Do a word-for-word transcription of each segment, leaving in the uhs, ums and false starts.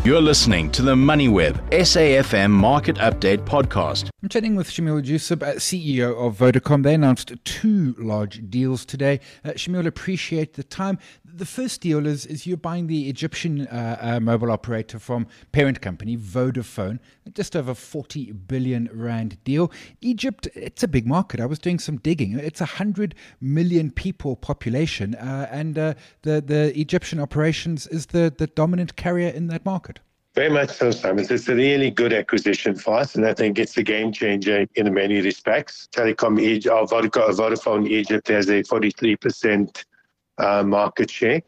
You're listening to the MoneyWeb S A F M Market Update Podcast. I'm chatting with Shamil Joosub, C E O of Vodacom. They announced two large deals today. Uh, Shamil, appreciate the time. The first deal is, is you're buying the Egyptian uh, uh, mobile operator from parent company Vodafone, just over forty billion rand deal. Egypt, it's a big market. I was doing some digging. It's a one hundred million people population, uh, and uh, the, the Egyptian operations is the, the dominant carrier in that market. Very much so, Simon. It's a really good acquisition for us, and I think it's a game changer in many respects. Telecom Egypt, or Vodafone Egypt has a forty-three percent uh, market share.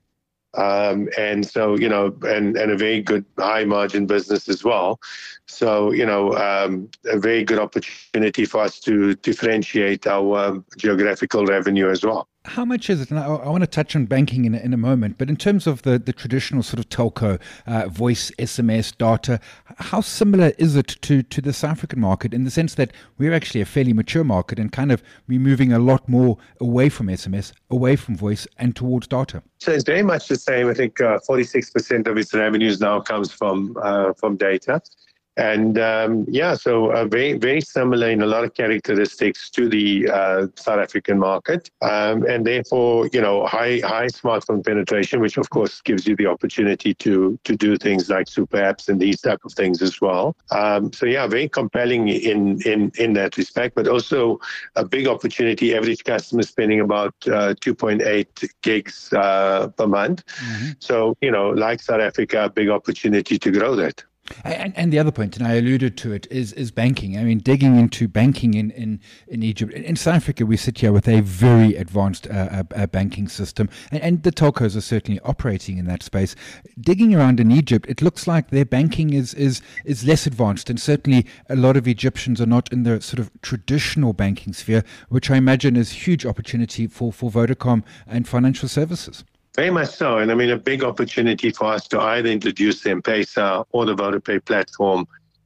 Um, and so, you know, and, and a very good high margin business as well. So, you know, um, a very good opportunity for us to differentiate our um, geographical revenue as well. How much is it? And I, I want to touch on banking in a, in a moment, but in terms of the, the traditional sort of telco, uh, voice, S M S, data, how similar is it to, to the South African market in the sense that we're actually a fairly mature market and kind of we're moving a lot more away from S M S, away from voice and towards data? So it's very much the same. I think uh, forty-six percent of its revenues now comes from uh, from data. And um, yeah, so uh, very, very similar in a lot of characteristics to the uh, South African market. Um, and therefore, you know, high high smartphone penetration, which of course gives you the opportunity to to do things like super apps and these type of things as well. Um, so yeah, very compelling in, in, in that respect, but also a big opportunity. Average customer spending about uh, two point eight gigs uh, per month. Mm-hmm. So, you know, like South Africa, a big opportunity to grow that. And, and the other point, and I alluded to it, is is banking. I mean, digging into banking in, in, in Egypt. In South Africa, we sit here with a very advanced uh, uh, banking system, and, and the telcos are certainly operating in that space. Digging around in Egypt, it looks like their banking is, is, is less advanced, and certainly a lot of Egyptians are not in the sort of traditional banking sphere, which I imagine is a huge opportunity for, for Vodacom and financial services. Very much so. And I mean, a big opportunity for us to either introduce the M-Pesa or the VodaPay platform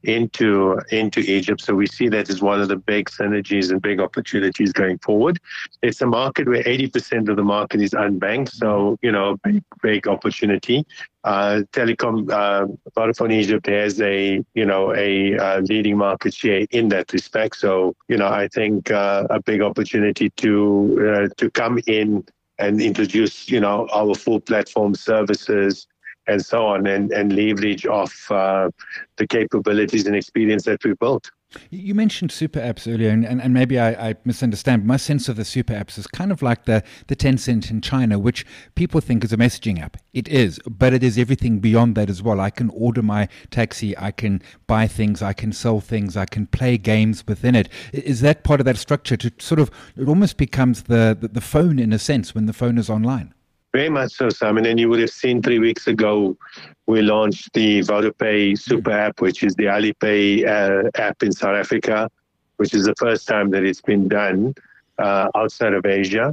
into into Egypt. So we see that as one of the big synergies and big opportunities going forward. It's a market where eighty percent of the market is unbanked. So, you know, big, big opportunity. Uh, Telecom, uh, Vodafone Egypt has a, you know, a uh, leading market share in that respect. So, you know, I think uh, a big opportunity to uh, to come in and introduce, you know, our full platform services and so on, and, and leverage off uh, the capabilities and experience that we built. You mentioned super apps earlier, and, and, and maybe I, I misunderstand. My sense of the super apps is kind of like the, the Tencent in China, which people think is a messaging app. It is, but it is everything beyond that as well. I can order my taxi, I can buy things, I can sell things, I can play games within it. Is that part of that structure to sort of, it almost becomes the, the, the phone in a sense when the phone is online? Very much so, Simon. And you would have seen three weeks ago, we launched the VodaPay Super App, which is the Alipay uh, app in South Africa, which is the first time that it's been done uh, outside of Asia.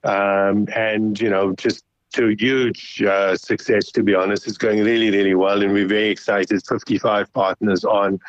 Um, and, you know, just to huge uh, success, to be honest. It's going really, really well. And we're very excited. fifty-five partners on.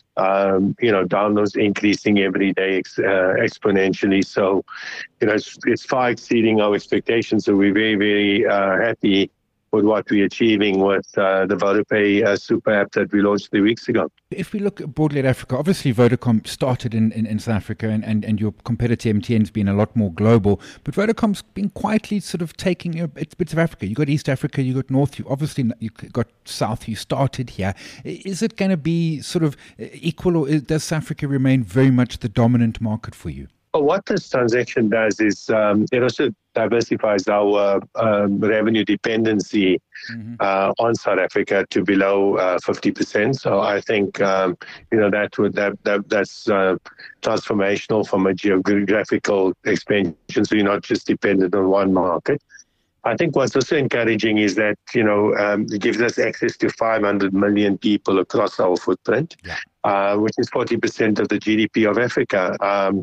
Um, you know, downloads increasing every day ex, uh, exponentially. So, you know, it's, it's far exceeding our expectations. So we're very, very uh, happy with what we're achieving with uh, the VodaPay uh, Super App that we launched three weeks ago. If we look broadly at Africa, obviously Vodacom started in, in, in South Africa, and, and, and your competitor M T N's been a lot more global, but Vodacom's been quietly sort of taking you know, bits, bits of Africa. You got East Africa, you got North, you obviously you got South, you started here. Is it going to be sort of equal, or does South Africa remain very much the dominant market for you? Well, what this transaction does is um, it also diversifies our um, revenue dependency mm-hmm. uh, on South Africa to below uh, fifty percent. So I think um, you know that would that, that that's uh, transformational from a geographical expansion. So you're not just dependent on one market. I think what's also encouraging is that, you know, um, it gives us access to five hundred million people across our footprint, yeah. uh, which is forty percent of the G D P of Africa. Um,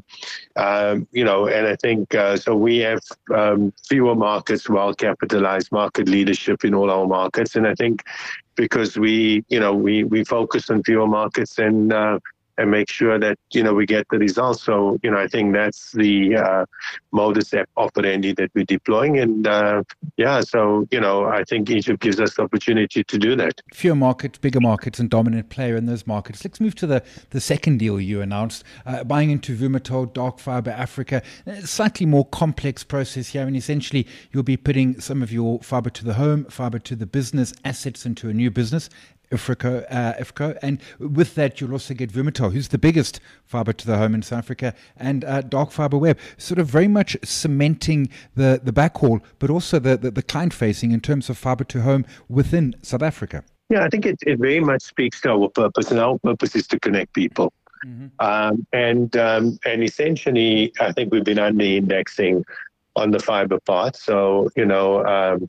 um, you know, and I think uh, so we have um, fewer markets, well-capitalized market leadership in all our markets. And I think because we, you know, we, we focus on fewer markets and uh, and make sure that, you know, we get the results. So, you know, I think that's the uh, modus operandi that we're deploying. And uh, yeah, so, you know, I think Egypt gives us the opportunity to do that. Fewer markets, bigger markets, and dominant player in those markets. Let's move to the, the second deal you announced, uh, buying into Vumatel, Dark Fiber Africa. A slightly more complex process here, and essentially you'll be putting some of your fiber to the home, fiber to the business assets into a new business, Africa, uh, Africa, and with that you'll also get Vumatel, who's the biggest fiber to the home in South Africa, and uh, Dark Fiber Web, sort of very much cementing the, the backhaul, but also the, the, the client facing in terms of fiber to home within South Africa. Yeah, I think it, it very much speaks to our purpose, and our purpose is to connect people. Mm-hmm. Um, and um, and essentially, I think we've been under-indexing on the fiber part. So, you know, um,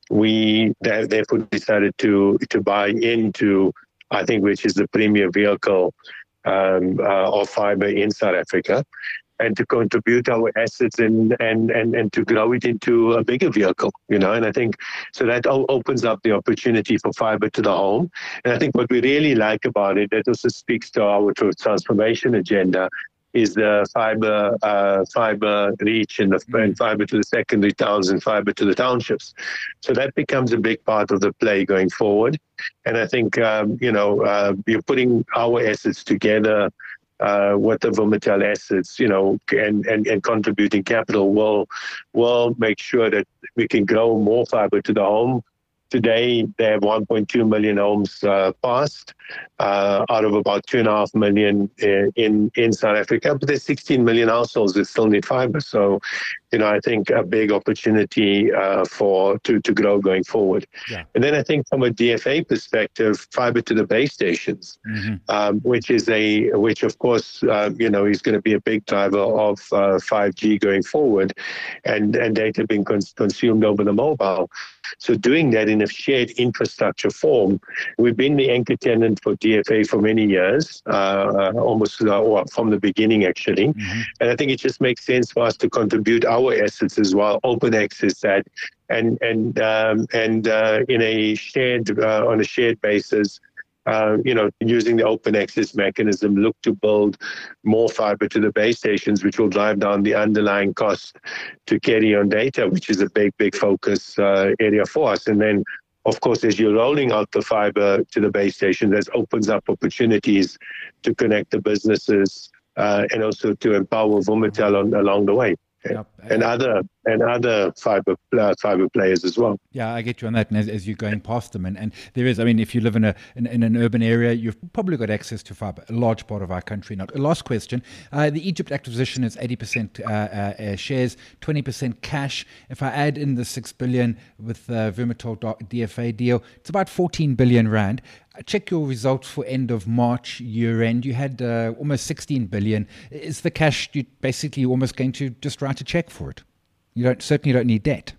we therefore decided to to buy into, I think, which is the premier vehicle um, uh, of fiber in South Africa, and to contribute our assets and, and, and, and to grow it into a bigger vehicle, you know. And I think, so that opens up the opportunity for fiber to the home. And I think what we really like about it, that also speaks to our transformation agenda, is the fiber uh, fiber reach and, the, and fiber to the secondary towns and fiber to the townships. So that becomes a big part of the play going forward. And I think, um, you know, uh, you're putting our assets together uh, with the Vumatel assets, you know, and, and, and contributing capital will, will make sure that we can grow more fiber to the home. Today, they have one point two million homes uh, passed uh, out of about two point five million in, in, in South Africa. But there's sixteen million households that still need fiber. So, you know, I think a big opportunity uh, for to, to grow going forward. Yeah. And then I think from a D F A perspective, fiber to the base stations, mm-hmm. um, which is a, which of course, uh, you know, is going to be a big driver of uh, five G going forward, and, and data being cons- consumed over the mobile. So doing that in a shared infrastructure form, we've been the anchor tenant for D F A for many years, uh, almost uh, or from the beginning, actually. Mm-hmm. And I think it just makes sense for us to contribute our assets as well, open access that, and and um, and uh, in a shared uh, on a shared basis. Uh, you know, using the open access mechanism, look to build more fiber to the base stations, which will drive down the underlying cost to carry on data, which is a big, big focus uh, area for us. And then, of course, as you're rolling out the fiber to the base station, that opens up opportunities to connect the businesses uh, and also to empower Vumatel on, along the way. Yep. And other and other fiber uh, fiber players as well. Yeah, I get you on that. And as, as you're going past them, and, and there is, I mean, if you live in a in, in an urban area, you've probably got access to fiber. A large part of our country not. Last question: uh, the Egypt acquisition is eighty percent uh, uh, shares, twenty percent cash. If I add in the six billion with the Vumatel D F A deal, it's about fourteen billion rand. Check your results for end of March year end. You had uh, almost sixteen billion. Is the cash you basically almost going to just write a check for it? You don't certainly don't need debt.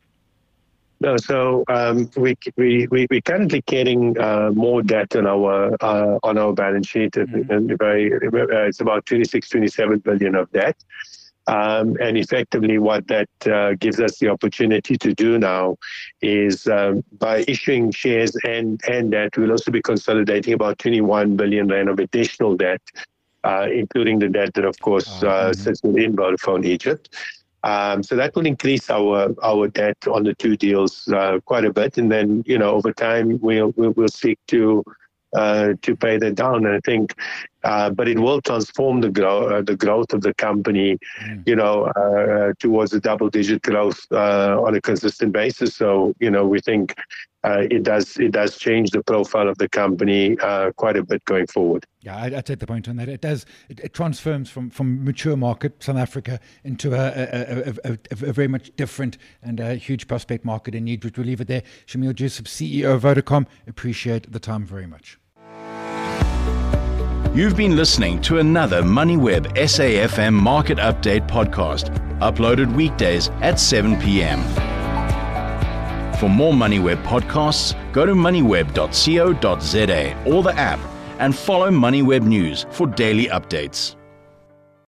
No, so um, we we we we're currently carrying uh, more debt on our uh, on our balance sheet. Mm-hmm. And very, uh, it's about twenty-six, twenty-seven billion of debt. Um, and effectively what that uh, gives us the opportunity to do now is um, by issuing shares and, and debt, we'll also be consolidating about twenty-one billion rand of additional debt, uh, including the debt that, of course, oh, uh, mm-hmm. sits within Vodafone Egypt. Um, so that will increase our our debt on the two deals uh, quite a bit. And then, you know, over time, we'll, we'll, we'll seek to Uh, to pay that down. And I think, uh, but it will transform the, grow, uh, the growth of the company, mm. you know, uh, towards a double-digit growth uh, on a consistent basis. So, you know, we think uh, it does it does change the profile of the company uh, quite a bit going forward. Yeah, I, I take the point on that. It does. It, it transforms from from mature market South Africa into a, a, a, a, a very much different and a huge prospect market in need. We'll leave it there. Shameel Joosub, C E O of Vodacom. Appreciate the time very much. You've been listening to another MoneyWeb S A F M Market Update podcast, uploaded weekdays at seven p.m. For more MoneyWeb podcasts, go to moneyweb dot co dot za or the app and follow MoneyWeb News for daily updates.